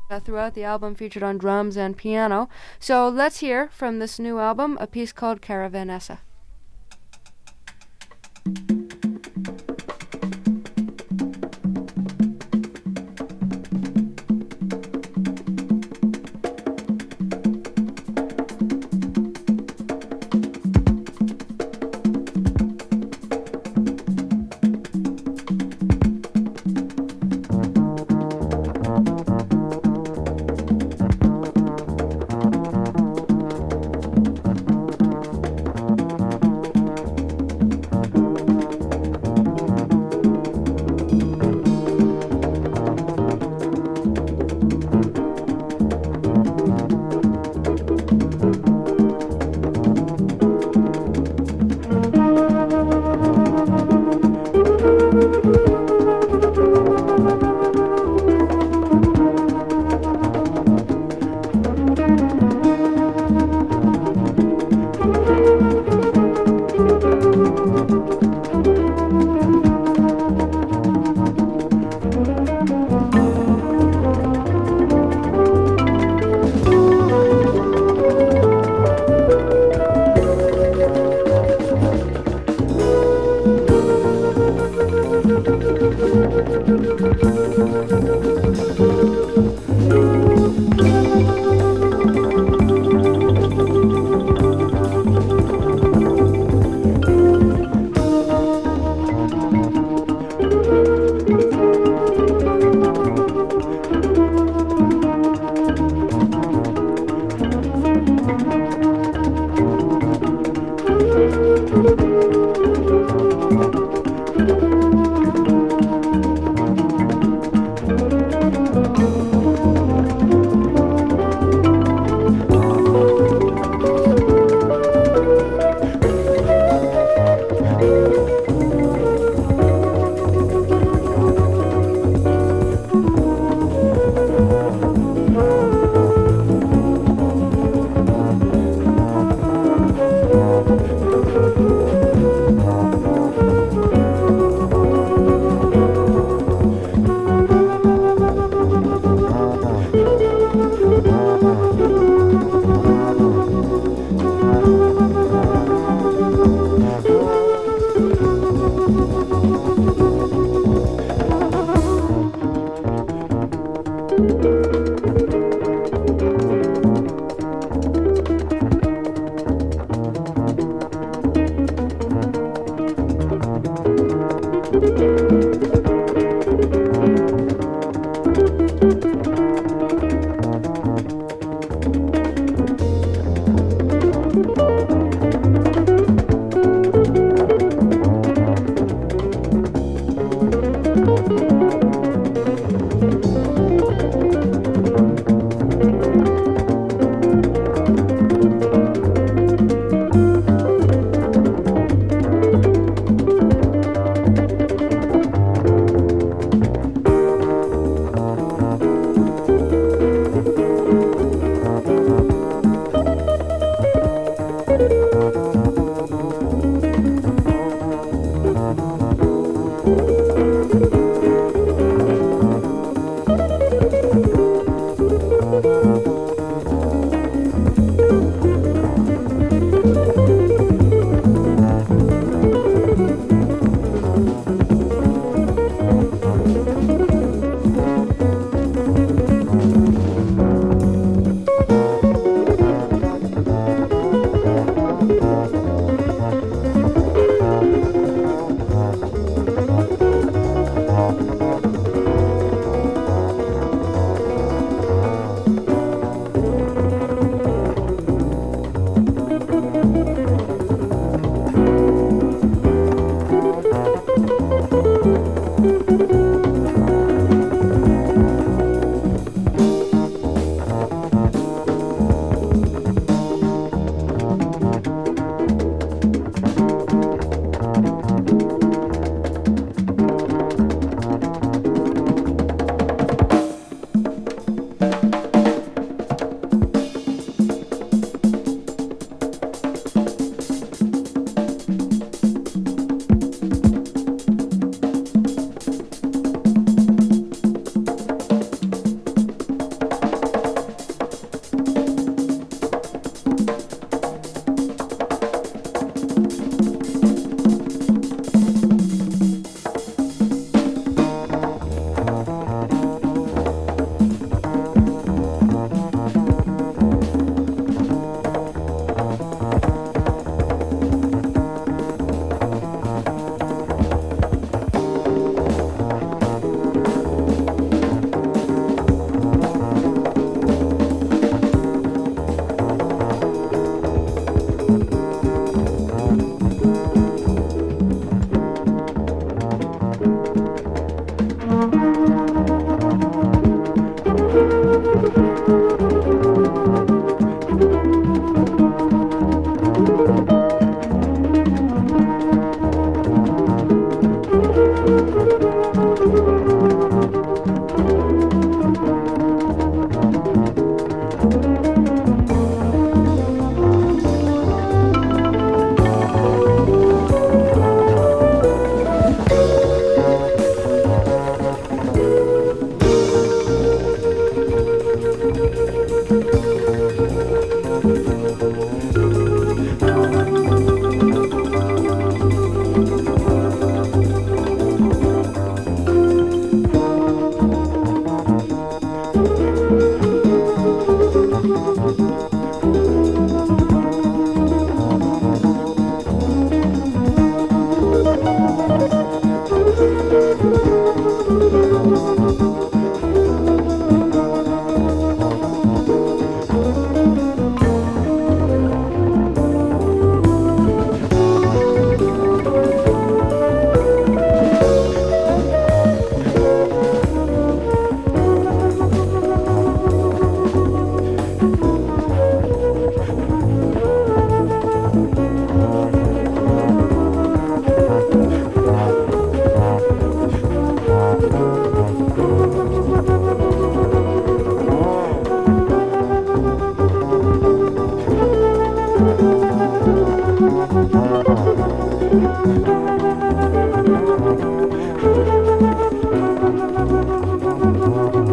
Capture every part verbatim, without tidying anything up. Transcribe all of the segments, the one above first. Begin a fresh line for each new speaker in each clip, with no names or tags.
Uh, throughout the album featured on drums and piano. So let's hear from this new album a piece called Caravanessa.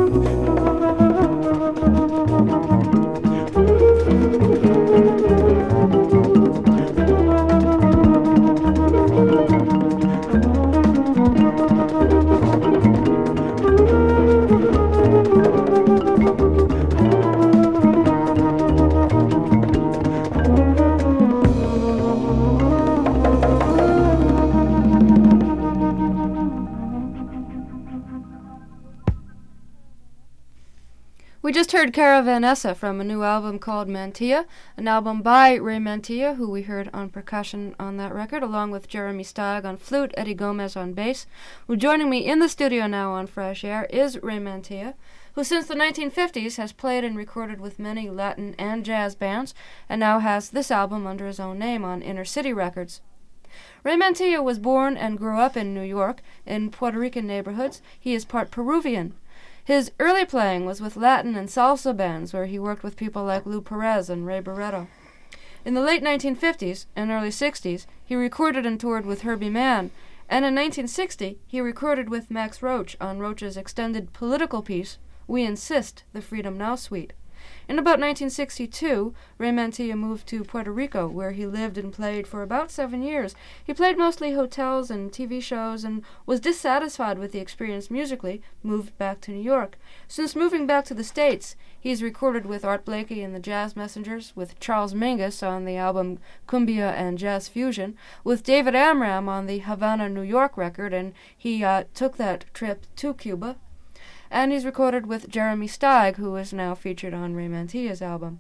We just heard Caravanessa from a new album called Mantilla, an album by Ray Mantilla, who we heard on percussion on that record, along with Jeremy Steig on flute, Eddie Gomez on bass. Well, joining me in the studio now on Fresh Air is Ray Mantilla, who since the nineteen fifties has played and recorded with many Latin and jazz bands, and now has this album under his own name on Inner City Records. Ray Mantilla was born and grew up in New York, in Puerto Rican neighborhoods. He is part Peruvian. His early playing was with Latin and salsa bands, where he worked with people like Lou Perez and Ray Barretto. In the late nineteen fifties and early sixties, he recorded and toured with Herbie Mann, and in nineteen sixty, he recorded with Max Roach on Roach's extended political piece, We Insist, the Freedom Now Suite. In about nineteen sixty-two, Ray Mantilla moved to Puerto Rico, where he lived and played for about seven years. He played mostly hotels and T V shows and was dissatisfied with the experience musically, moved back to New York. Since moving back to the States, he's recorded with Art Blakey and the Jazz Messengers, with Charles Mingus on the album Cumbia and Jazz Fusion, with David Amram on the Havana, New York record, and he uh, took that trip to Cuba. And he's recorded with Jeremy Steig, who is now featured on Ray Mantilla's album.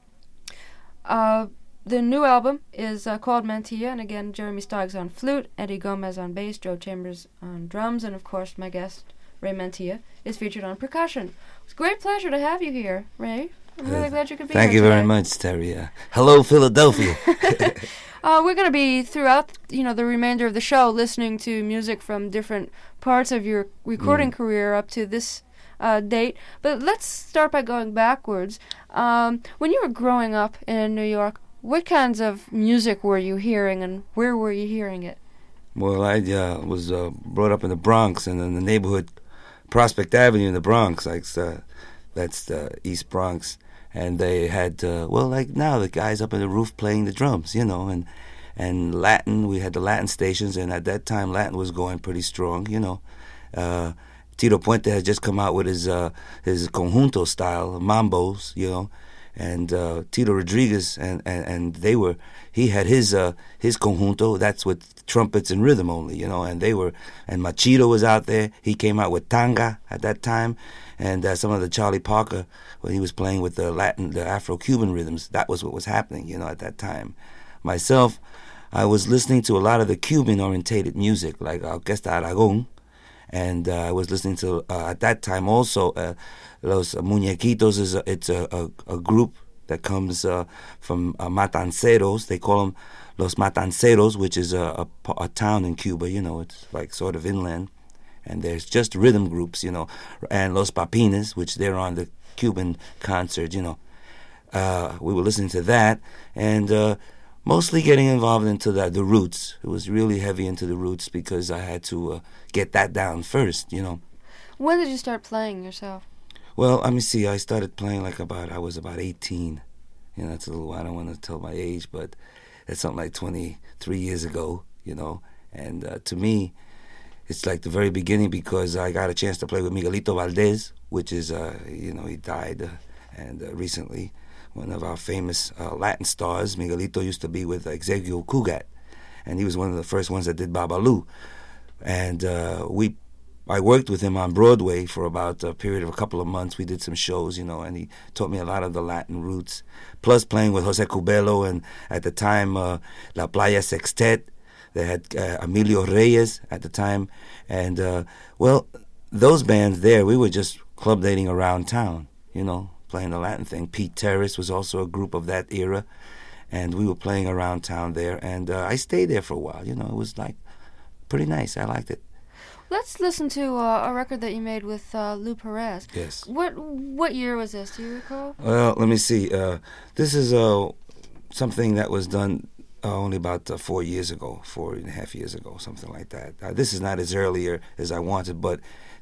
Uh, the new album is uh, called Mantilla, and again, Jeremy Steig's on flute, Eddie Gomez on bass, Joe Chambers on drums, and of course, my guest, Ray Mantilla, is featured on percussion. It's a great pleasure to have you here, Ray. I'm really uh, glad you could be
thank
here
Thank you
today.
very much, Terry. Uh, hello, Philadelphia.
Uh, we're going to be, throughout, you know, the remainder of the show, listening to music from different parts of your recording mm. career up to this uh, date. But let's start by going backwards. Um, when you were growing up in New York, what kinds of music were you hearing, and where were you hearing it?
Well, I uh, was uh, brought up in the Bronx, and in the neighborhood, Prospect Avenue in the Bronx, like uh, that's the East Bronx. And they had, uh, well, like now, the guys up on the roof playing the drums, you know, and and Latin, we had the Latin stations, and at that time, Latin was going pretty strong, you know. Uh, Tito Puente had just come out with his uh, his conjunto style, mambos, you know, and uh, Tito Rodriguez, and, and, and they were, he had his uh, his conjunto, that's with trumpets and rhythm only, you know, and they were, and Machito was out there, he came out with tanga at that time, and uh, some of the Charlie Parker, when he was playing with the Latin, the Afro-Cuban rhythms, that was what was happening, you know, at that time. Myself, I was listening to a lot of the Cuban-orientated music, like Orquesta Aragon, and uh, I was listening to, uh, at that time also, uh, Los Muñequitos, is a, it's a, a, a group that comes uh, from uh, Matanceros. They call them Los Matanceros, which is a, a, a town in Cuba, you know, it's like sort of inland. And there's just rhythm groups, you know, and Los Papines, which they're on the Cuban concert, you know. Uh, we were listening to that, and uh, mostly getting involved into the, the roots. It was really heavy into the roots because I had to uh, get that down first, you know.
When did you start playing yourself?
Well, let me see. I started playing like about, I was about eighteen. You know, that's a little, I don't want to tell my age, but it's something like twenty-three years ago, you know. And uh, to me, it's like the very beginning because I got a chance to play with Miguelito Valdez, which is, uh, you know, he died uh, and uh, recently. One of our famous uh, Latin stars. Miguelito used to be with Exegio Cugat, and he was one of the first ones that did Babalu. And uh, we, I worked with him on Broadway for about a period of a couple of months. We did some shows, you know, and he taught me a lot of the Latin roots, plus playing with Jose Cubelo, and at the time, uh, La Playa Sextet. They had uh, Emilio Reyes at the time, and, uh, well, those bands there, we were just club dating around town, you know, playing the Latin thing. Pete Terrace was also a group of that era, and we were playing around town there, and uh, I stayed there for a while, you know, it was like pretty nice. I liked it.
Let's listen to uh, a record that you made with uh, Lou Perez.
Yes.
What what year was this? Do you recall?
Well, let me see. Uh, this is uh, something that was done uh, only about uh, four years ago, four and a half years ago, something like that. Uh, this is not as earlier as I wanted, but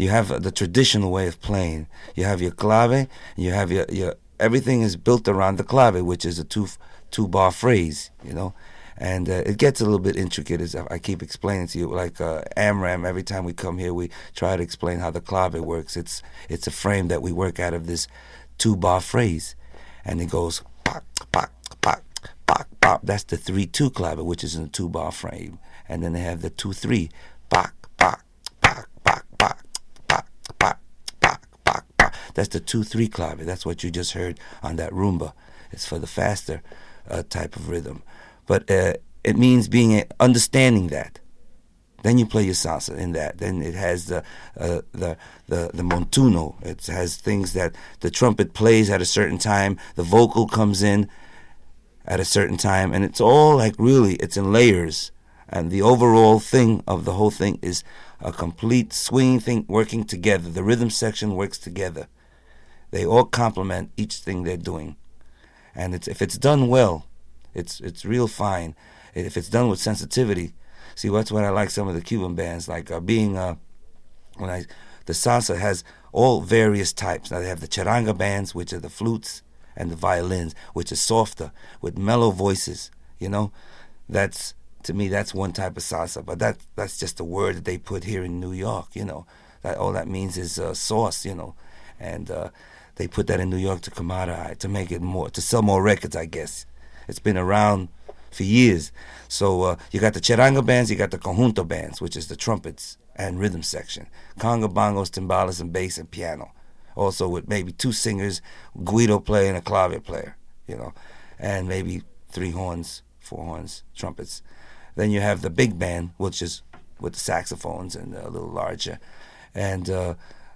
you have uh, the traditional way of playing. You have your clave, and you have your, your everything is built around the clave, which is a two two bar phrase, you know. And uh, it gets a little bit intricate, as I keep explaining to you. Like uh, AmRam, every time we come here, we try to explain how the clave works. It's it's a frame that we work out of this two-bar phrase. And it goes, pop, pop, pop, pop, pop. That's the three two clave, which is in a two-bar frame. And then they have the two three, pop, pop, pop, pop, pop, pop, pop, pop, pop, pop. That's the two three clave. That's what you just heard on that rumba. It's for the faster uh, type of rhythm. But uh, it means being understanding that. Then you play your salsa in that. Then it has the uh, the the the montuno. It has things that the trumpet plays at a certain time. The vocal comes in at a certain time, and it's all like really it's in layers. And the overall thing of the whole thing is a complete swinging thing working together. The rhythm section works together. They all complement each thing they're doing, and it's if it's done well. It's it's real fine. If it's done with sensitivity, see that's what I like some of the Cuban bands like uh, being uh, when I the salsa has all various types. Now they have the charanga bands, which are the flutes and the violins, which is softer with mellow voices. You know, that's to me that's one type of salsa. But that that's just a word that they put here in New York. You know, that all that means is uh, sauce. You know, and uh, they put that in New York to commoditize, to make it more to sell more records, I guess. It's been around for years. So uh, you got the charanga bands, you got the conjunto bands, which is the trumpets and rhythm section. Conga, bongos, timbales, and bass and piano. Also with maybe two singers, Guido player and a clave player, you know, and maybe three horns, four horns, trumpets. Then you have the big band, which is with the saxophones and a little larger, and uh,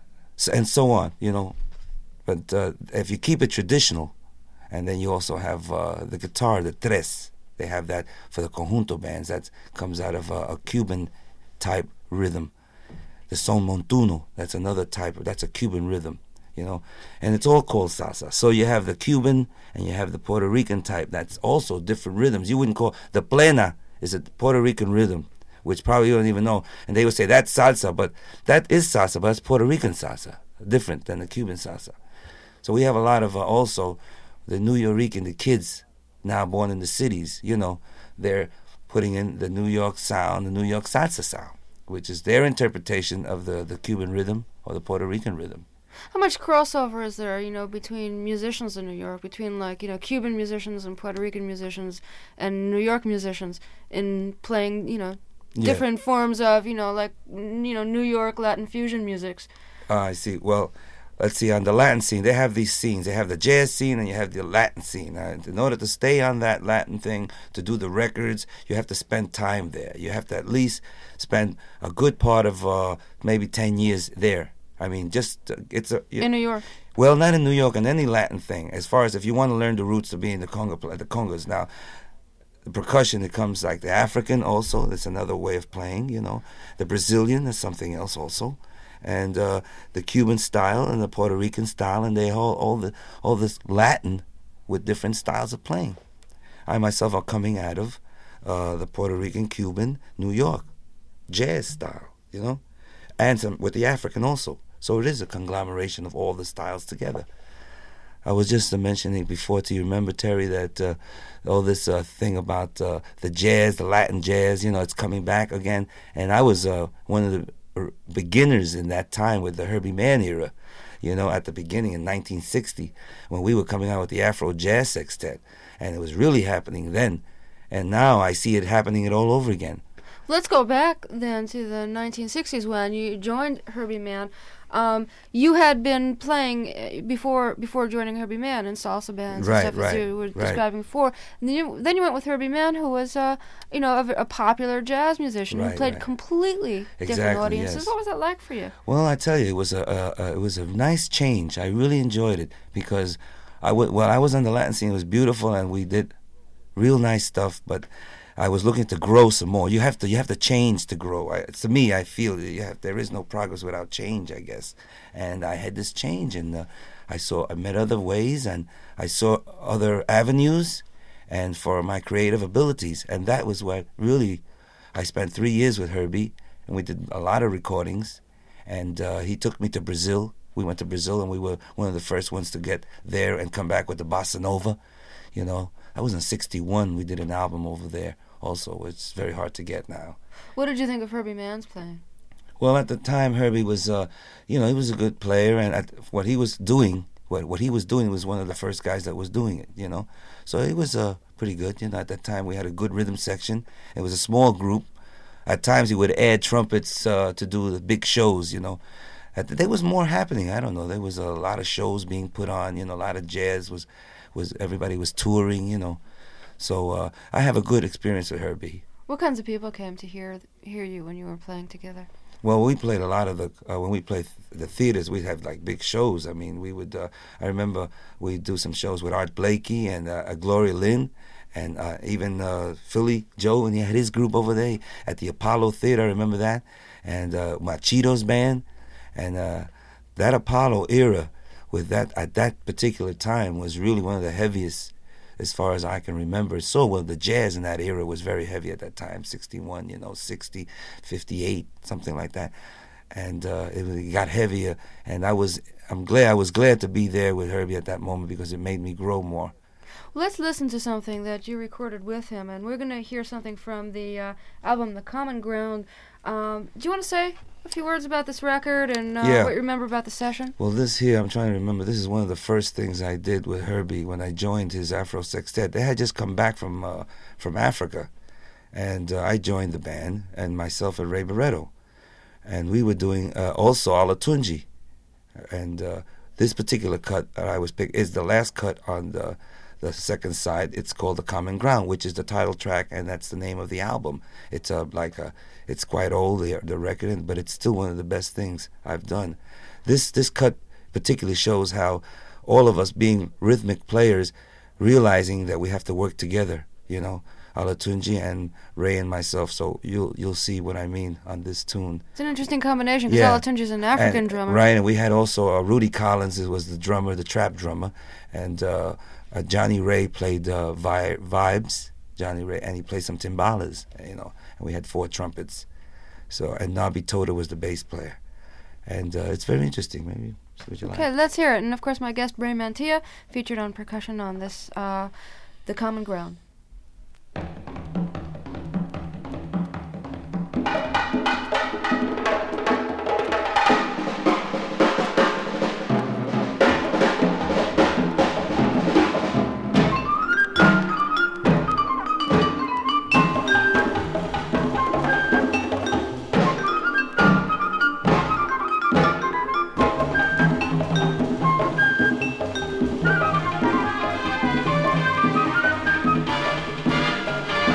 and so on, you know. But uh, if you keep it traditional, and then you also have uh, the guitar, the tres. They have that for the conjunto bands. That comes out of uh, a Cuban-type rhythm. The son montuno, that's another type. That's a Cuban rhythm, you know. And it's all called salsa. So you have the Cuban and you have the Puerto Rican type. That's also different rhythms. You wouldn't call... The plena is a Puerto Rican rhythm, which probably you don't even know. And they would say, that's salsa, but that is salsa, but it's Puerto Rican salsa, different than the Cuban salsa. So we have a lot of uh, also... The New Yorican, the kids now born in the cities, you know, they're putting in the New York sound, the New York salsa sound, which is their interpretation of the, the Cuban rhythm or the Puerto Rican rhythm.
How much crossover is there, you know, between musicians in New York, between, like, you know, Cuban musicians and Puerto Rican musicians and New York musicians in playing, you know, different yeah. forms of, you know, like, you know, New York Latin fusion musics?
Uh, I see. Well... Let's see, on the Latin scene, they have these scenes. They have the jazz scene and you have the Latin scene. And in order to stay on that Latin thing, to do the records, you have to spend time there. You have to at least spend a good part of uh, maybe ten years there. I mean, just, uh, it's a... You,
in New York?
Well, not in New York, in any Latin thing. As far as if you want to learn the roots of being the conga, the congas. Now, the percussion, it comes like the African also. That's another way of playing, you know. The Brazilian is something else also. And uh, the Cuban style and the Puerto Rican style, and they all all the all this Latin with different styles of playing. I myself are coming out of uh, the Puerto Rican, Cuban, New York jazz style, you know, and some with the African also. So it is a conglomeration of all the styles together. I was just uh, mentioning before to you, remember, Terry, that uh, all this uh, thing about uh, the jazz, the Latin jazz, you know, it's coming back again. And I was uh, one of the beginners in that time with the Herbie Mann era, you know, at the beginning in nineteen sixty when we were coming out with the Afro Jazz Sextet, and it was really happening then, and now I see it happening it all over again.
Let's go back then to the nineteen sixties when you joined Herbie Mann. Um, you had been playing before before joining Herbie Mann in salsa bands
right,
and stuff,
right,
as you were
right.
describing before. And then you then you went with Herbie Mann, who was uh, you know a, a popular jazz musician
right,
who played
right.
completely
exactly,
different audiences.
Yes.
What was that like for you?
Well, I tell you, it was a, a, a it was a nice change. I really enjoyed it because I w- well I was on the Latin scene. It was beautiful, and we did real nice stuff, but I was looking to grow some more. You have to, you have to change to grow. I, to me, I feel you have, there is no progress without change, I guess. And I had this change, and uh, I saw, I met other ways, and I saw other avenues, and for my creative abilities, and that was what really. I spent three years with Herbie, and we did a lot of recordings, and uh, he took me to Brazil. We went to Brazil, and we were one of the first ones to get there and come back with the Bossa Nova. You know, I was in sixty-one. We did an album over there also. It's very hard to get now.
What did you think of Herbie Mann's playing?
Well, at the time, Herbie was, uh, you know, he was a good player, and at what he was doing, what what he was doing was one of the first guys that was doing it, you know. So he was uh, pretty good. You know, at that time, we had a good rhythm section. It was a small group. At times, he would add trumpets uh, to do the big shows, you know. At the, there was more happening. I don't know. There was a lot of shows being put on, you know, a lot of jazz was, was everybody was touring, you know. So uh, I have a good experience with Herbie.
What kinds of people came to hear hear you when you were playing together?
Well, we played a lot of the, uh, when we played the theaters, we'd have like big shows. I mean, we would, uh, I remember we'd do some shows with Art Blakey and uh, Gloria Lynn, and uh, even uh, Philly Joe, and he had his group over there at the Apollo Theater, I remember that, and uh, Machitos Band. And uh, that Apollo era, with that at that particular time, was really one of the heaviest, as far as I can remember. So well, the jazz in that era was very heavy at that time. sixty-one, you know, sixty, fifty-eight, something like that. And uh, it, it got heavier. And I was, I'm glad, I was glad to be there with Herbie at that moment because it made me grow more.
Let's listen to something that you recorded with him, and we're going to hear something from the uh, album The Common Ground. Um, do you want to say a few words about this record and uh,
yeah.
what you remember about the session?
Well, this here, I'm trying to remember, this is one of the first things I did with Herbie when I joined his Afro Sextet. They had just come back from uh, from Africa, and uh, I joined the band, and myself and Ray Barretto. And we were doing uh, also Alatunji. And uh, this particular cut that I was picked is the last cut on the the second side. It's called The Common Ground, which is the title track, and that's the name of the album. It's a, like a, it's quite old, the, the record, but it's still one of the best things I've done. This this cut particularly shows how all of us being rhythmic players, realizing that we have to work together, you know, Alatunji and Ray and myself. So you'll you'll see what I mean on this tune.
It's an interesting combination because
Yeah.
Alatunji's an African
And-
drummer.
Right, and we had also uh, Rudy Collins who was the drummer, the trap drummer, and uh, uh, Johnny Ray played uh, vi- vibes. Johnny Ray, and he played some timbales, you know. And we had four trumpets. So and Nabi Toda was the bass player, and uh, it's very interesting. Maybe see what you
Okay,
like.
let's hear it. And of course, my guest Ray Mantilla featured on percussion on this, uh, The Common Ground.
Thank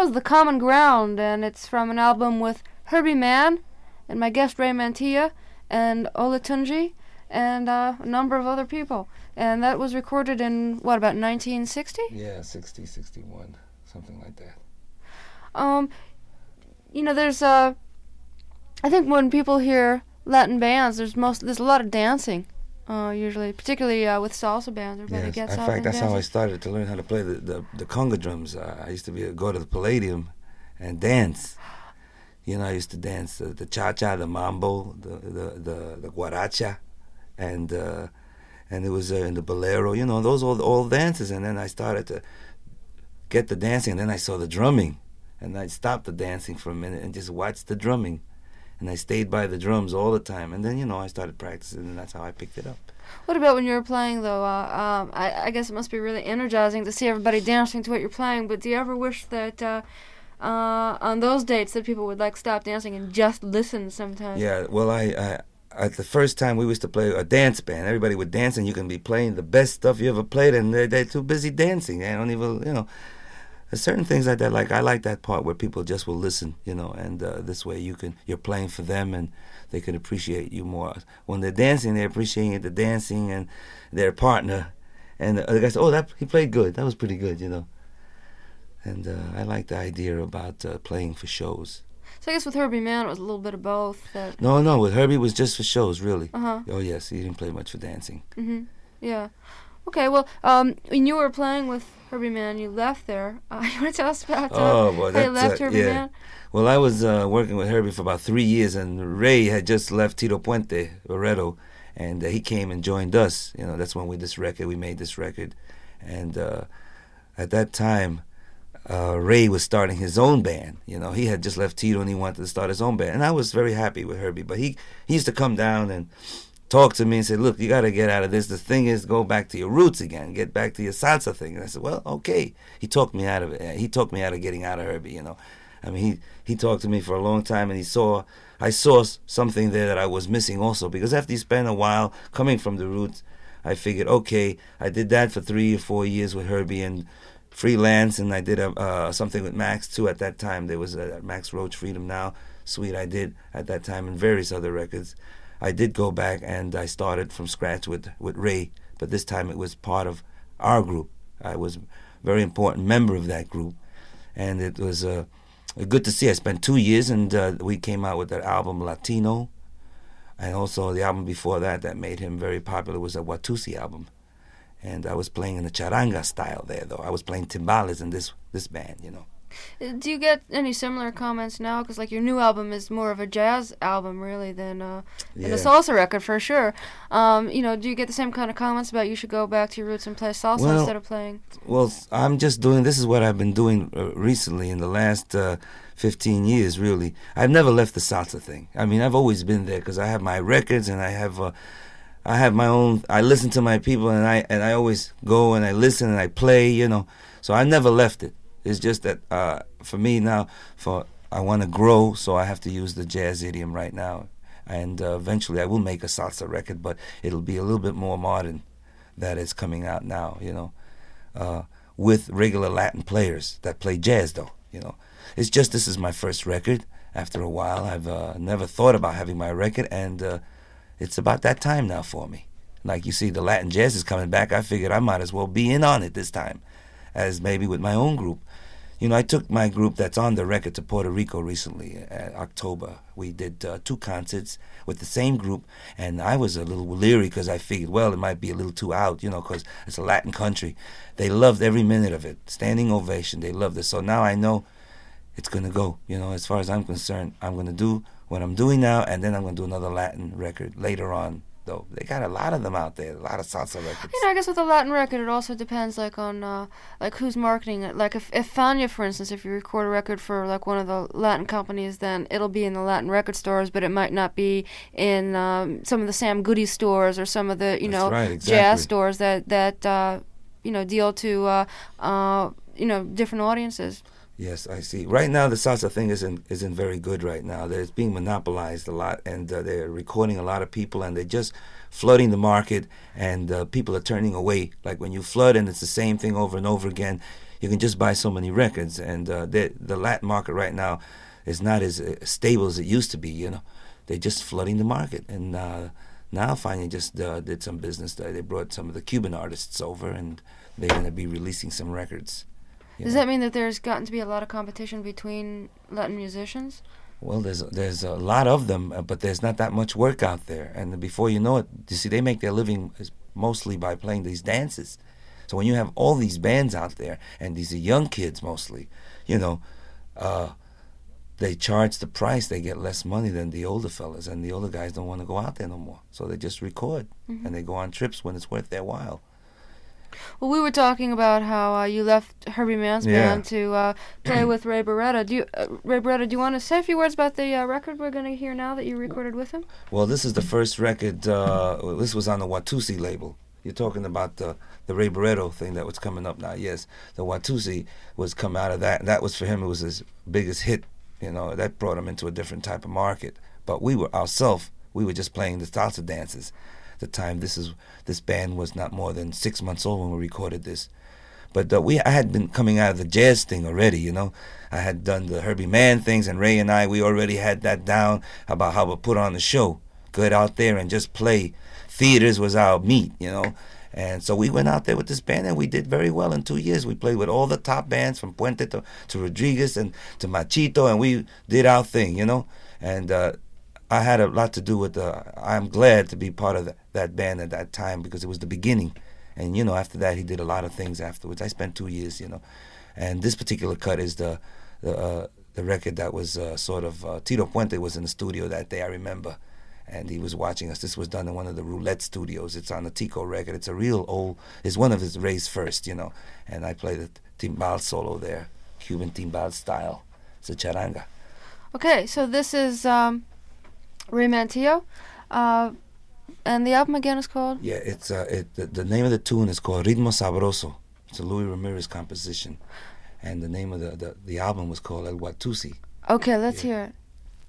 is The Common Ground, and it's from an album with Herbie Mann and my guest Ray Mantilla and Olatunji and uh, a number of other people. And that was recorded in, what, about nineteen sixty?
Yeah, sixty, sixty-one, something like that.
Um, you know, there's, uh, I think when people hear Latin bands, there's most, there's a lot of dancing. Uh, usually, particularly uh, with salsa bands, everybody
Yes.
gets
In
up
fact,
and
that's
dances.
how I started to learn how to play the, the, the conga drums. Uh, I used to be go to the Palladium and dance. You know, I used to dance the, the cha-cha, the mambo, the the, the, the guaracha, and uh, and it was uh, in the bolero. You know, those all all dances. And then I started to get the dancing, and then I saw the drumming, and I stopped the dancing for a minute and just watched the drumming. And I stayed by the drums all the time. And then, you know, I started practicing, and that's how I picked it up.
What about when you were playing, though? Uh, um, I, I guess it must be really energizing to see everybody dancing to what you're playing, but do you ever wish that uh, uh, on those dates that people would, like, stop dancing and just listen sometimes?
Yeah, well, I, I at the first time we used to play a dance band. Everybody would dance, and you can be playing the best stuff you ever played, and they're, they're too busy dancing. They don't even, you know... There's certain things like that. Like I like that part where people just will listen, you know, and uh, this way you can you're playing for them and they can appreciate you more. When they're dancing, they're appreciating the dancing and their partner. And the other guy said, "Oh, that he played good. That was pretty good," you know. And uh, I like the idea about uh, playing for shows.
So I guess with Herbie Mann, it was a little bit of both. That
No, no, with Herbie it was just for shows, really.
Uh huh.
Oh yes, he didn't play much for dancing.
Mhm. Yeah. Okay. Well, um, when you were playing with Herbie Mann, you left there. Uh, you want to tell us about uh,
Oh, boy,
how you
that's,
left
uh,
Herbie
yeah.
Mann?
Well, I was uh, working with Herbie for about three years, and Ray had just left Tito Puente, Loreto, and uh, he came and joined us. You know, that's when we did this record. We made this record, and uh, at that time, uh, Ray was starting his own band. You know, he had just left Tito, and he wanted to start his own band, and I was very happy with Herbie. But he he used to come down and talk to me and say, "Look, you got to get out of this. The thing is, go back to your roots again. Get back to your salsa thing." And I said, "Well, okay." He talked me out of it. He talked me out of getting out of Herbie. You know, I mean, he he talked to me for a long time, and he saw I saw something there that I was missing also. Because after you spend a while coming from the roots, I figured, okay, I did that for three or four years with Herbie and freelance, and I did a, uh, something with Max too. At that time, there was a Max Roach Freedom Now Suite I did at that time, and various other records. I did go back and I started from scratch with, with Ray, but this time it was part of our group. I was a very important member of that group, and it was uh, good to see. I spent two years, and uh, we came out with that album Latino, and also the album before that that made him very popular was a Watusi album. And I was playing in the charanga style there, though. I was playing timbales in this this band, you know.
Do you get any similar comments now? Because like your new album is more of a jazz album, really, than uh, than
Yeah.
a salsa record for sure. Um, you know, do you get the same kind of comments about you should go back to your roots and play salsa
Well,
instead of playing?
Well, I'm just doing, this is what I've been doing uh, recently in the last uh, fifteen years, really. I've never left the salsa thing. I mean, I've always been there because I have my records and I have uh, I have my own, I listen to my people and I and I always go and I listen and I play, you know. So I never left it. It's just that uh, for me now, for I want to grow, so I have to use the jazz idiom right now. And uh, eventually I will make a salsa record, but it'll be a little bit more modern that is coming out now, you know, uh, with regular Latin players that play jazz, though, you know. It's just this is my first record. After a while, I've uh, never thought about having my record, and uh, it's about that time now for me. Like you see, the Latin jazz is coming back. I figured I might as well be in on it this time, as maybe with my own group. You know, I took my group that's on the record to Puerto Rico recently, in October. We did uh, two concerts with the same group, and I was a little leery because I figured, well, it might be a little too out, you know, because it's a Latin country. They loved every minute of it. Standing ovation, they loved it. So now I know it's going to go, you know, as far as I'm concerned. I'm going to do what I'm doing now, and then I'm going to do another Latin record later on. Though they got a lot of them out there, a lot of salsa records.
You know, I guess with a Latin record, it also depends, like on uh, like who's marketing it. Like if, if Fania, for instance, if you record a record for like one of the Latin companies, then it'll be in the Latin record stores, but it might not be in um, some of the Sam Goody stores or some of the you
That's
know
right, exactly.
jazz stores that that uh, you know deal to uh, uh, you know different audiences.
Yes, I see. Right now, the salsa thing isn't isn't very good right now. It's being monopolized a lot, and uh, they're recording a lot of people, and they're just flooding the market, and uh, people are turning away. Like when you flood and it's the same thing over and over again, you can just buy so many records, and uh, the the Latin market right now is not as uh, stable as it used to be. You know, they're just flooding the market, and uh, now finally just uh, did some business. They brought some of the Cuban artists over, and they're going to be releasing some records.
Does
know.
that mean that there's gotten to be a lot of competition between Latin musicians?
Well, there's there's a lot of them, uh, but there's not that much work out there. And before you know it, you see, they make their living mostly by playing these dances. So when you have all these bands out there, and these are young kids mostly, you know, uh, they charge the price. They get less money than the older fellas, and the older guys don't want to go out there no more. So they just record, mm-hmm. and they go on trips when it's worth their while.
Well, we were talking about how uh, you left Herbie Mann's
Yeah.
band to uh, play with Ray Barretto. Do you, uh, Ray Barretto, do you want to say a few words about the uh, record we're going to hear now that you recorded with him?
Well, this is the first record. Uh, well, this was on the Watusi label. You're talking about the the Ray Barretto thing that was coming up now. Yes, the Watusi was come out of that. That was for him. It was his biggest hit. You know, that brought him into a different type of market. But we were ourselves. We were just playing the salsa dances. The time this is this band was not more than six months old when we recorded this, but uh, we I had been coming out of the jazz thing already. You know, I had done the Herbie Mann things, and Ray and I we already had that down about how to put on the show, get out there and just play. Theaters was our meat, you know, and so we went out there with this band, and we did very well in two years. We played with all the top bands from Puente to, to Rodriguez and to Machito, and we did our thing, you know, and. Uh, I had a lot to do with the. I'm glad to be part of the, that band at that time because it was the beginning, and you know after that he did a lot of things afterwards. I spent two years, you know, and this particular cut is the the uh, the record that was uh, sort of uh, Tito Puente was in the studio that day. I remember, and he was watching us. This was done in one of the Roulette studios. It's on the Tico record. It's a real old. It's one of his Ray's first, you know, and I played the timbal solo there, Cuban timbal style. It's a charanga.
Okay, so this is. Um Ray Mantilla, uh, and the album again is called?
Yeah, it's uh, it. The, the name of the tune is called Ritmo Sabroso. It's a Louis Ramirez composition, and the name of the the, the album was called El Watusi.
Okay, let's yeah. hear it.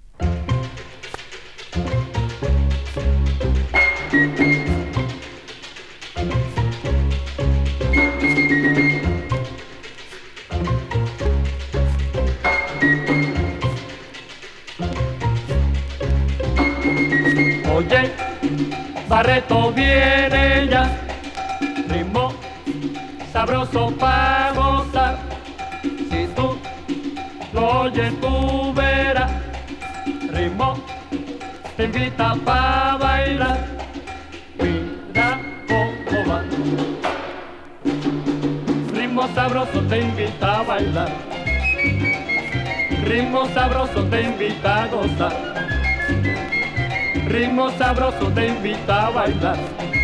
Oye, Barretto viene ya, ritmo sabroso pa' gozar. Si tú lo oyes, tú verás, ritmo te invita pa' bailar. Mira cómo va, ritmo sabroso te invita a bailar. Ritmo sabroso te invita a gozar. Ritmo sabroso te invita a bailar.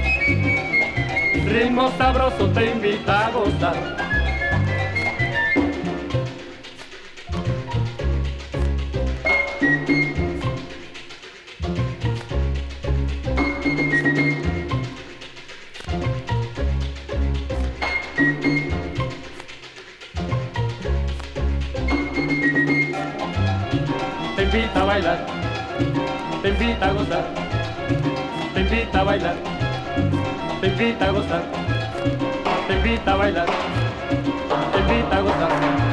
Ritmo sabroso te invita a gozar. Te invita a bailar. Te invita a gozar, te invita a bailar, te invita a gozar, te invita a bailar, te invita a gozar.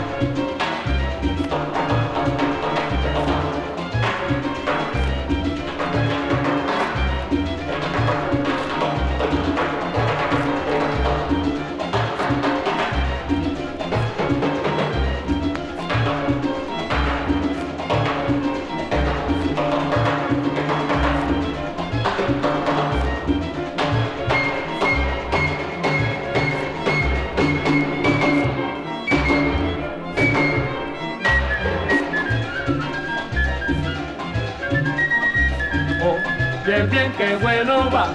Oye bien que bueno va,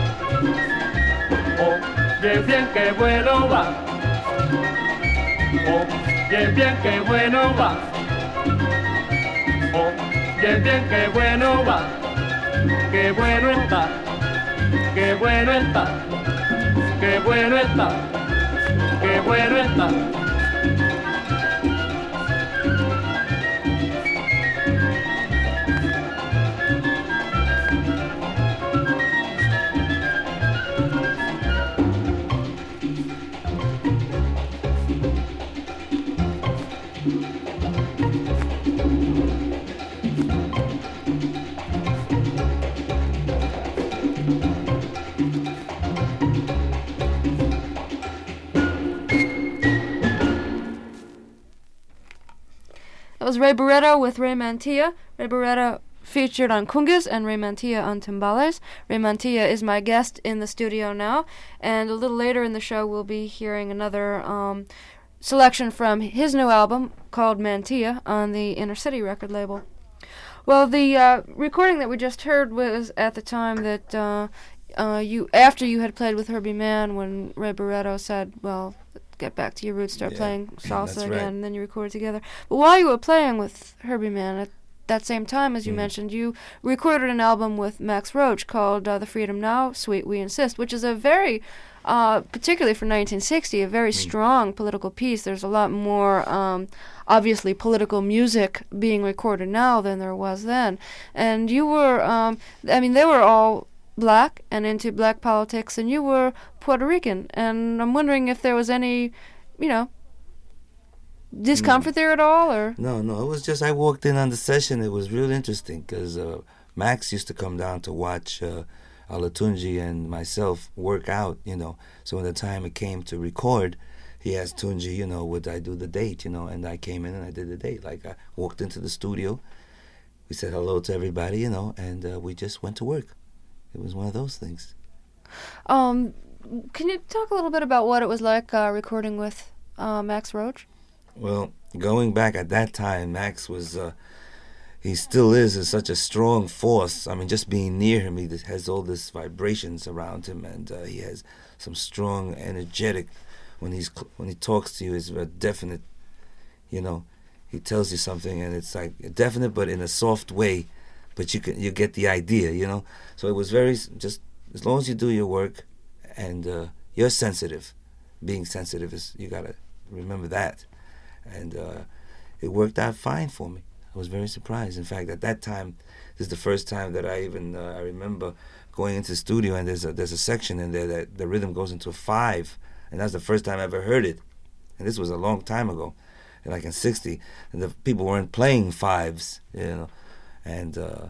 oye bien que bueno va, oye bien que bueno va, oye bien que bueno va, que bueno está, que bueno está, que bueno está, que bueno está.
That was Ray Barretto with Ray Mantilla. Ray Barretto featured on congas and Ray Mantilla on timbales. Ray Mantilla is my guest in the studio now, and a little later in the show we'll be hearing another um, selection from his new album called Mantilla on the Inner City record label. Well, the uh, recording that we just heard was at the time that uh, uh, you, after you had played with Herbie Mann, when Ray Barretto said, well, get back to your roots, start
yeah,
playing salsa
that's
again,
right.
and then you recorded together. But while you were playing with Herbie Mann at that same time, as you
Mm.
mentioned, you recorded an album with Max Roach called uh, The Freedom Now Suite, We Insist, which is a very, uh, particularly for nineteen sixty, a very
Mm.
strong political piece. There's a lot more, um, obviously, political music being recorded now than there was then. And you were, um, I mean, they were all black and into black politics, and you were Puerto Rican. And I'm wondering if there was any, you know, discomfort
Mm.
there at all, or...
No, no, it was just I walked in on the session. It was real interesting because uh, Max used to come down to watch uh, Alatunji and myself work out, you know. So when the time it came to record, he asked Tunji, you know, would I do the date, you know, and I came in and I did the date. Like I walked into the studio, we said hello to everybody, you know, and uh, we just went to work. It was one of those things.
Um, can you talk a little bit about what it was like uh, recording with uh, Max Roach?
Well, going back at that time, Max was, uh, he still is, is such a strong force. I mean, just being near him, he just has all this vibrations around him, and uh, he has some strong, energetic, when he's cl- when he talks to you, it's a definite, you know, he tells you something, and it's like definite, but in a soft way, but you can you get the idea, you know. So it was very, s- just as long as you do your work, and uh, you're sensitive. Being sensitive is, you gotta remember that. And uh, it worked out fine for me. I was very surprised. In fact, at that time, this is the first time that I even uh, I remember going into the studio, and there's a there's a section in there that the rhythm goes into a five, and that's the first time I ever heard it. And this was a long time ago, like in sixty, and the people weren't playing fives, you know. And uh,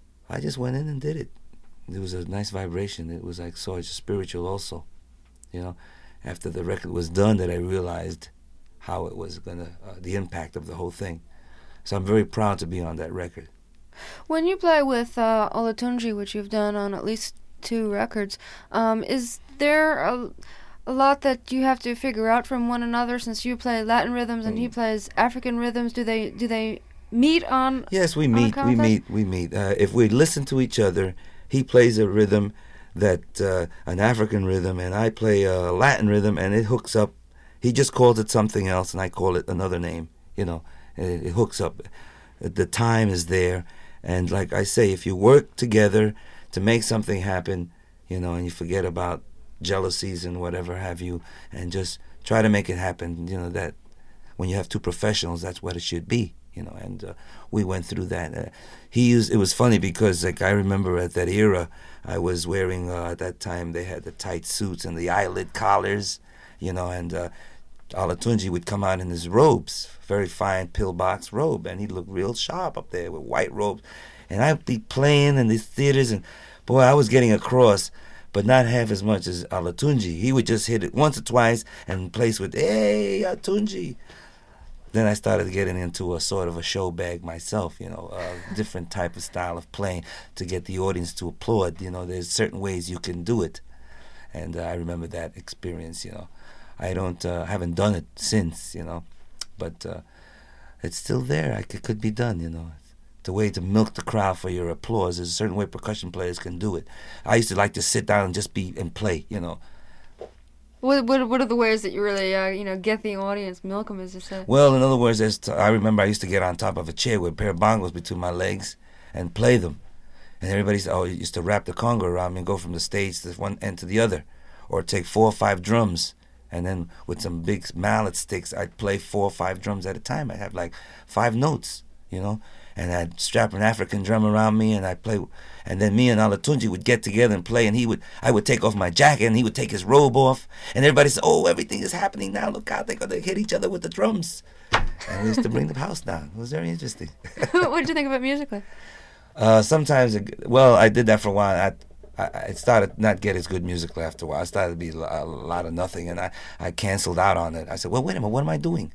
I just went in and did it. It was a nice vibration. It was like so spiritual also, you know. After the record was done, that I realized how it was gonna, uh, the impact of the whole thing. So I'm very proud to be on that record.
When you play with uh, Olatunji, which you've done on at least two records, um, is there a, a lot that you have to figure out from one another, since you play Latin rhythms and
Mm.
he plays African rhythms? Do they do they meet on?
Yes, we
on
meet, we
contest?
meet, we meet. Uh, if we listen to each other, he plays a rhythm that, uh, an African rhythm, and I play a Latin rhythm, and it hooks up. He just calls it something else, and I call it another name, you know. It, it hooks up. The time is there. And like I say, if you work together to make something happen, you know, and you forget about jealousies and whatever have you, and just try to make it happen, you know, that when you have two professionals, that's what it should be, you know. And uh, we went through that. Uh, he used, it was funny because, like, I remember at that era, I was wearing, uh, at that time, they had the tight suits and the eyelid collars, you know, and uh, Olatunji would come out in his robes, very fine pillbox robe, and he'd look real sharp up there with white robes. And I'd be playing in these theaters, and boy, I was getting across, but not half as much as Olatunji. He would just hit it once or twice and place with, hey, Olatunji. Then I started getting into a sort of a show bag myself, you know, a different type of style of playing to get the audience to applaud. You know, there's certain ways you can do it. And uh, I remember that experience, you know. I don't, uh, haven't done it since, you know, but uh, it's still there. I could, could be done, you know. The way to milk the crowd for your applause. There's a certain way percussion players can do it. I used to like to sit down and just be and play, you know.
What what what are the ways that you really uh, you know get the audience, milk them, as you say?
Well, in other words, there's t- I remember I used to get on top of a chair with a pair of bongos between my legs and play them. And everybody said, oh, you used to wrap the conga around me and go from the stage to one end to the other. Or take four or five drums. And then with some big mallet sticks, I'd play four or five drums at a time. I'd have like five notes, you know. And I'd strap an African drum around me, and I'd play. And then me and Olatunji would get together and play, and he would, I would take off my jacket, and he would take his robe off. And everybody said, oh, everything is happening now. Look out, they're going to hit each other with the drums. And we used to bring the house down. It was very interesting.
What did you think of it musically?
Uh, sometimes, it, well, I did that for a while. I, I, it started not get as good musically after a while. It started to be a lot of nothing, and I, I canceled out on it. I said, well, wait a minute, what am I doing?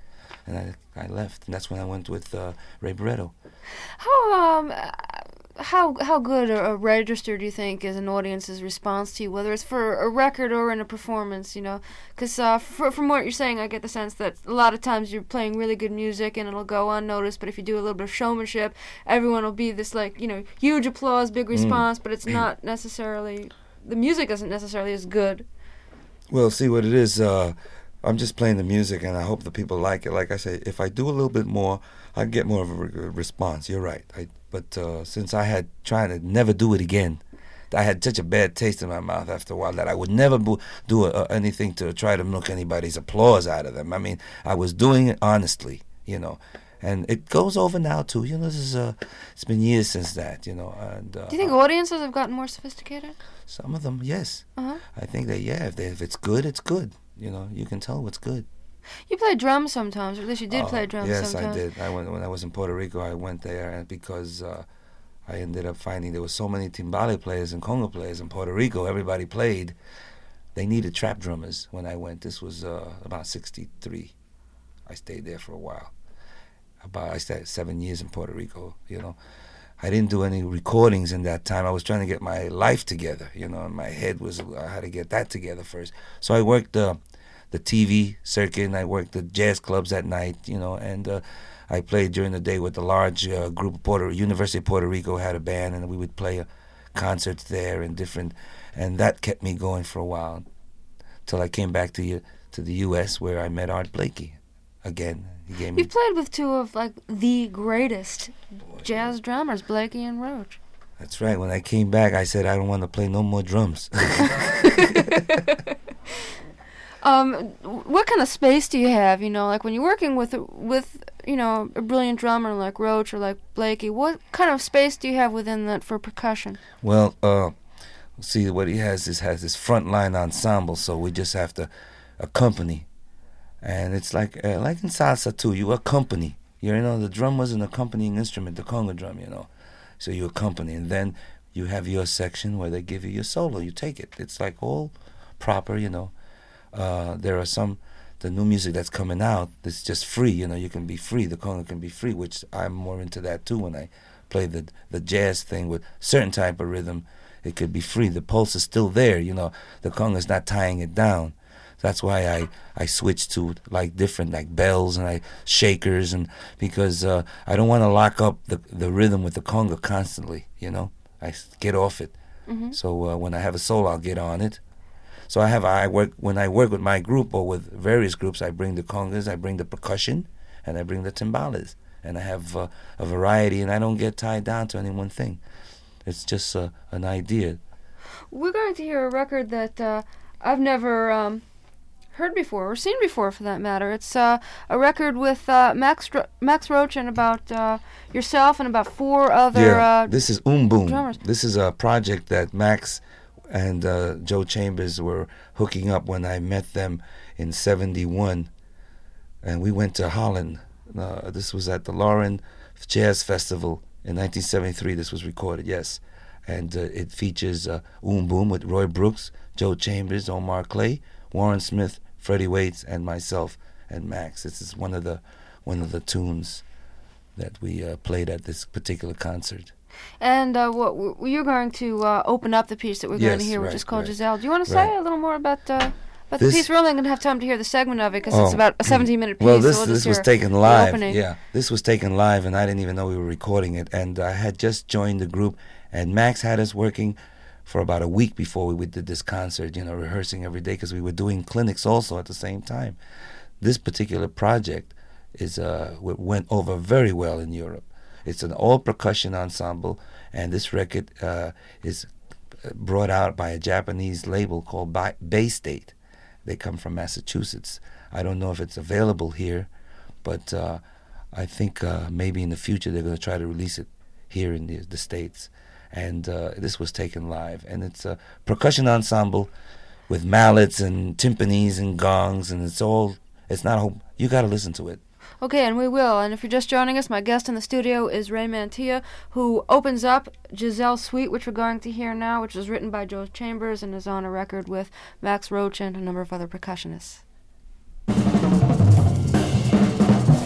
and I I left, and that's when I went with uh, Ray Barretto.
How um how how good a, a register do you think is an audience's response to you, whether it's for a record or in a performance? You know, because uh, from what you're saying, I get the sense that a lot of times you're playing really good music and it'll go unnoticed. But if you do a little bit of showmanship, everyone will be this like you know huge applause, big response. Mm. But it's not necessarily the music isn't necessarily as good.
Well, see what it is. Uh, I'm just playing the music, and I hope the people like it. Like I say, if I do a little bit more, I get more of a re- response. You're right. I, but uh, since I had tried to never do it again, I had such a bad taste in my mouth after a while that I would never bo- do a, anything to try to milk anybody's applause out of them. I mean, I was doing it honestly, you know. And it goes over now too. You know, this is uh, it's been years since that. You know. And uh,
do you think audiences have gotten more sophisticated?
Some of them, yes.
Uh-huh.
I think that yeah, if they, if it's good, it's good. You know, you can tell what's good.
You play drums sometimes, or at least you did
uh,
play drums
yes,
sometimes.
Yes, I did. I went when I was in Puerto Rico. I went there, and because uh, I ended up finding there were so many timbale players and conga players in Puerto Rico. Everybody played. They needed trap drummers when I went. This was uh, about sixty-three. I stayed there for a while. About I stayed seven years in Puerto Rico. You know, I didn't do any recordings in that time. I was trying to get my life together. You know, and my head was I had to get that together first. So I worked uh, the T V circuit, and I worked the jazz clubs at night. You know, and uh, I played during the day with a large uh, group of Puerto University of Puerto Rico had a band, and we would play uh, concerts there and different, and that kept me going for a while, till I came back to to the U S where I met Art Blakey again. He gave me.
You've played with two of like the greatest Boy, jazz drummers, Blakey and Roach.
That's right. When I came back, I said I don't want to play no more drums.
um, what kind of space do you have? You know, like when you're working with with you know a brilliant drummer like Roach or like Blakey, what kind of space do you have within that for percussion?
Well, uh, see what he has is has this frontline ensemble, so we just have to accompany. And it's like uh, like in salsa too, you accompany. You know, the drum was an accompanying instrument, the conga drum, you know. So you accompany, and then you have your section where they give you your solo. You take it. It's like all proper, you know. Uh, there are some, the new music that's coming out, it's just free, you know. You can be free. The conga can be free, which I'm more into that too. When I play the the jazz thing with certain type of rhythm, it could be free. The pulse is still there, you know. The conga's not tying it down. That's why I, I switched to like different like bells and like shakers, and because uh, I don't want to lock up the the rhythm with the conga constantly. You know, I get off it. Mm-hmm. So uh, when I have a solo, I'll get on it. So I have I work when I work with my group or with various groups. I bring the congas, I bring the percussion, and I bring the timbales, and I have uh, a variety, and I don't get tied down to any one thing. It's just uh, an idea.
We're going to hear a record that uh, I've never. Um heard before, or seen before for that matter. It's uh, a record with uh, Max Ro- Max Roach and about uh, yourself and about four other
yeah,
uh,
this is Um Boom.
drummers.
This is a project that Max and uh, Joe Chambers were hooking up when I met them in seventy-one, and we went to Holland. Uh, this was at the Lauren Jazz Festival in nineteen seventy-three. This was recorded, yes. And uh, it features uh, Um Boom with Roy Brooks, Joe Chambers, Omar Clay, Warren Smith, Freddie Waits, and myself and Max. This is one of the one of the tunes that we uh, played at this particular concert.
And uh, what w- you're going to uh, open up the piece that we're
yes,
going to hear,
right,
which is called
right,
Giselle. Do you want to say
right.
a little more about uh, about
this,
the piece? We're only going to have time to hear the segment of it because
oh,
it's about a seventeen-minute piece.
Well, this
so we'll
this
just
was
hear
taken
the
live.
opening.
Yeah, this was taken live, and I didn't even know we were recording it. And I had just joined the group, and Max had us working for about a week before we did this concert, you know, rehearsing every day because we were doing clinics also at the same time. This particular project is uh, went over very well in Europe. It's an all-percussion ensemble, and this record uh, is brought out by a Japanese label called Bay, Bay State. They come from Massachusetts. I don't know if it's available here, but uh, I think uh, maybe in the future they're going to try to release it here in the, the States. And uh, this was taken live, and it's a percussion ensemble with mallets and timpanis and gongs, and it's all, it's not a whole, you got to listen to it.
Okay, and we will. And if you're just joining us, my guest in the studio is Ray Mantilla, who opens up Giselle Suite, which we're going to hear now, which was written by Joe Chambers and is on a record with Max Roach and a number of other percussionists.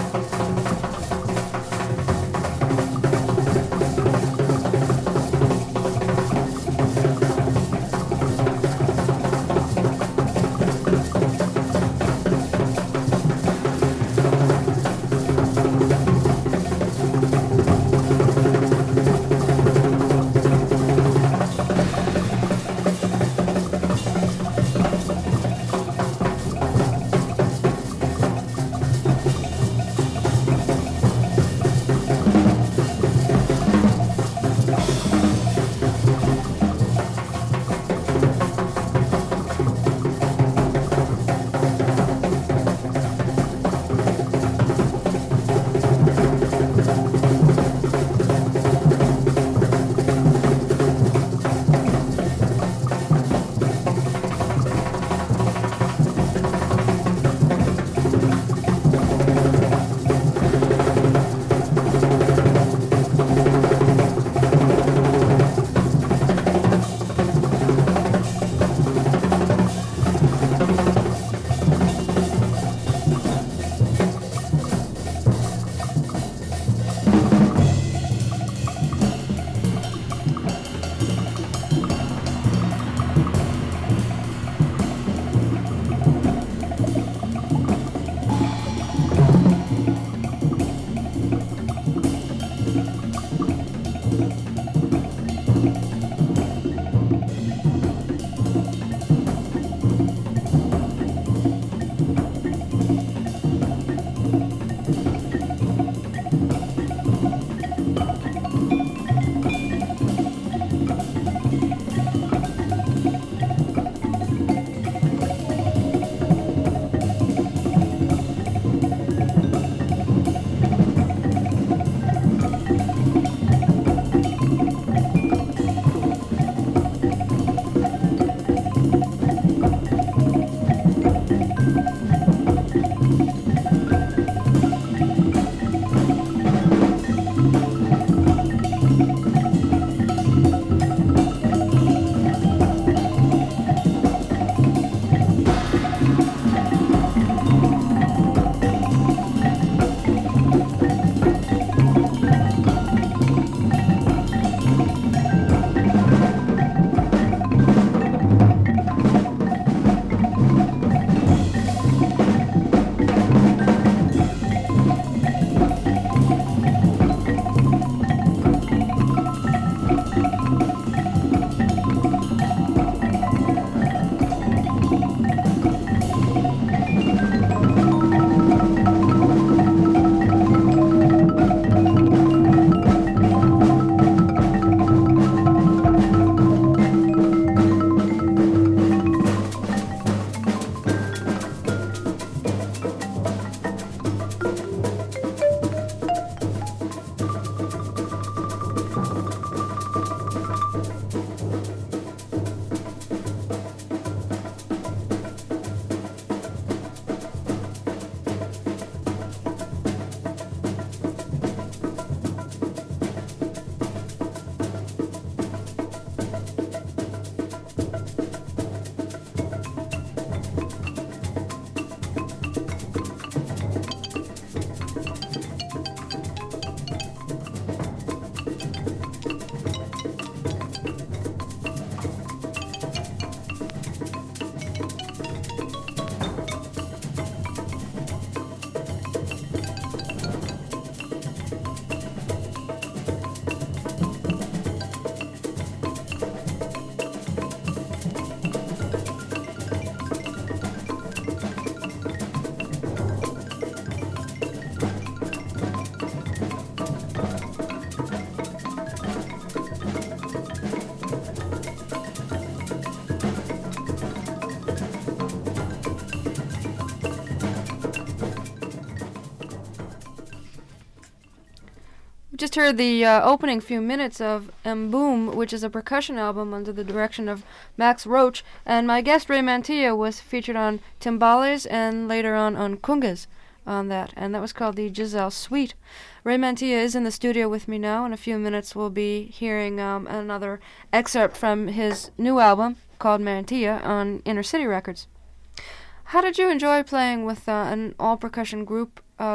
Just heard the uh, opening few minutes of M'Boom, which is a percussion album under the direction of Max Roach, and my guest Ray Mantilla was featured on timbales and later on on congas on that, and that was called the Giselle Suite. Ray Mantilla is in the studio with me now. In a few minutes we'll be hearing um, another excerpt from his new album called Mantilla on Inner City Records. How did you enjoy playing with uh, an all-percussion group of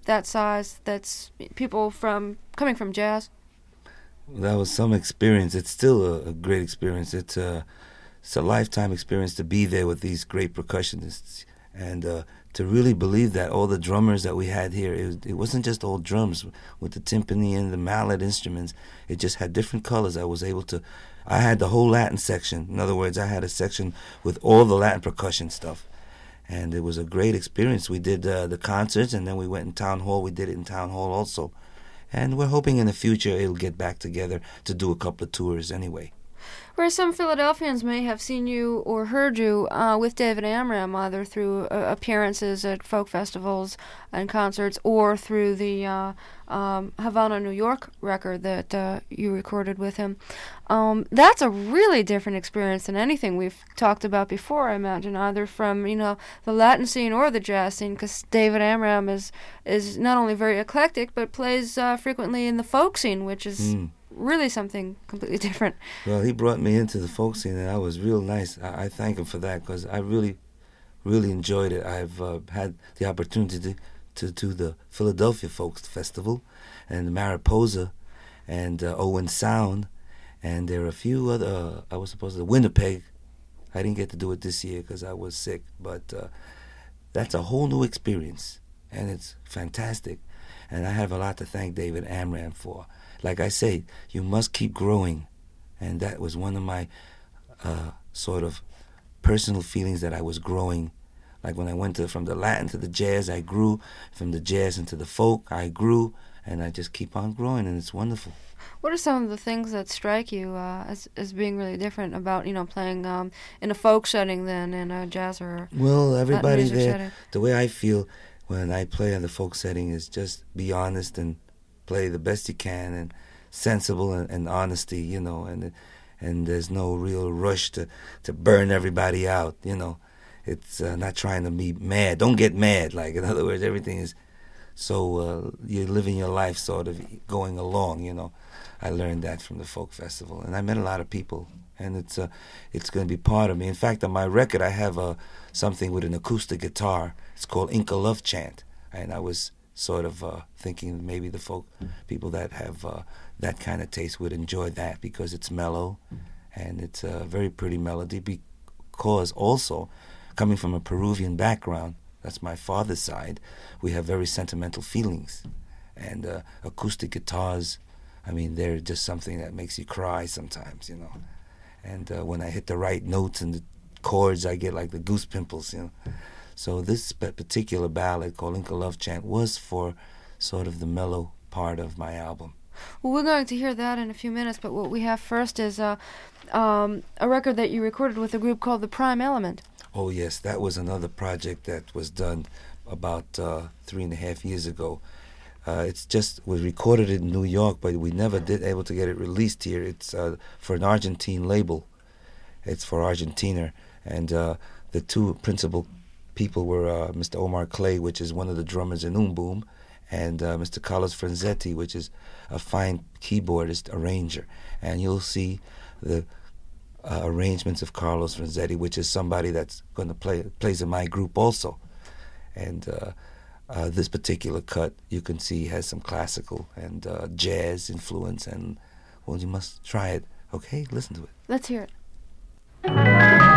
that size, that's people from coming from jazz?
That was some experience. It's still a, a great experience. It's a, it's a lifetime experience to be there with these great percussionists, and uh, to really believe that all the drummers that we had here, it, was, it wasn't just all drums with the timpani and the mallet instruments. It just had different colors. I was able to, I had the whole Latin section. In other words, I had a section with all the Latin percussion stuff, and it was a great experience. We did uh, the concerts, and then we went in Town Hall. We did it in Town Hall also. And we're hoping in the future it'll get back together to do a couple of tours anyway.
Where some Philadelphians may have seen you or heard you uh, with David Amram, either through uh, appearances at folk festivals and concerts, or through the uh, um, Havana, New York record that uh, you recorded with him. Um, that's a really different experience than anything we've talked about before, I imagine, either from, you know, the Latin scene or the jazz scene, because David Amram is is not only very eclectic, but plays uh, frequently in the folk scene, which is mm. really something completely different.
Well, he brought me into the folk scene, and that was real nice. I, I thank him for that, because I really, really enjoyed it. I've uh, had the opportunity to, to do the Philadelphia Folk Festival and the Mariposa and uh, Owen Sound, and there are a few other, uh, I was supposed to, Winnipeg. I didn't get to do it this year because I was sick, but uh, that's a whole new experience, and it's fantastic. And I have a lot to thank David Amram for. Like I say, you must keep growing, and that was one of my uh, sort of personal feelings, that I was growing. Like when I went to, from the Latin to the jazz, I grew. From the jazz into the folk, I grew, and I just keep on growing, and it's wonderful.
What are some of the things that strike you uh, as as being really different about, you know, playing um, in a folk setting than in a jazz or
well, everybody there,
setting?
The way I feel when I play in the folk setting is just be honest and play the best you can, and sensible and, and honesty, you know, and and there's no real rush to, to burn everybody out, you know. It's uh, not trying to be mad. Don't get mad. Like, in other words, everything is so uh, you're living your life sort of going along, you know. I learned that from the folk festival, and I met a lot of people, and it's uh, it's going to be part of me. In fact, on my record, I have uh, something with an acoustic guitar. It's called Inca Love Chant, and I was sort of uh, thinking maybe the folk people that have uh, that kind of taste would enjoy that, because it's mellow, and it's a very pretty melody, because also, coming from a Peruvian background, that's my father's side, we have very sentimental feelings, and uh, acoustic guitars, I mean, they're just something that makes you cry sometimes, you know, and uh, when I hit the right notes and the chords, I get like the goose pimples, you know. So this particular ballad called Inca Love Chant was for sort of the mellow part of my album.
Well, we're going to hear that in a few minutes, but what we have first is uh, um, a record that you recorded with a group called The Prime Element.
Oh, yes, that was another project that was done about uh, three and a half years ago. Uh, it's just was recorded in New York, but we never did able to get it released here. It's uh, for an Argentine label. It's for Argentina, and uh, the two principal people were uh, Mister Omar Clay, which is one of the drummers in Um Boom, and uh, Mister Carlos Franzetti, which is a fine keyboardist arranger. And you'll see the uh, arrangements of Carlos Franzetti, which is somebody that's going to play plays in my group also. And uh, uh, this particular cut, you can see, has some classical and uh, jazz influence, and well, you must try it. Okay, listen to it.
Let's hear it.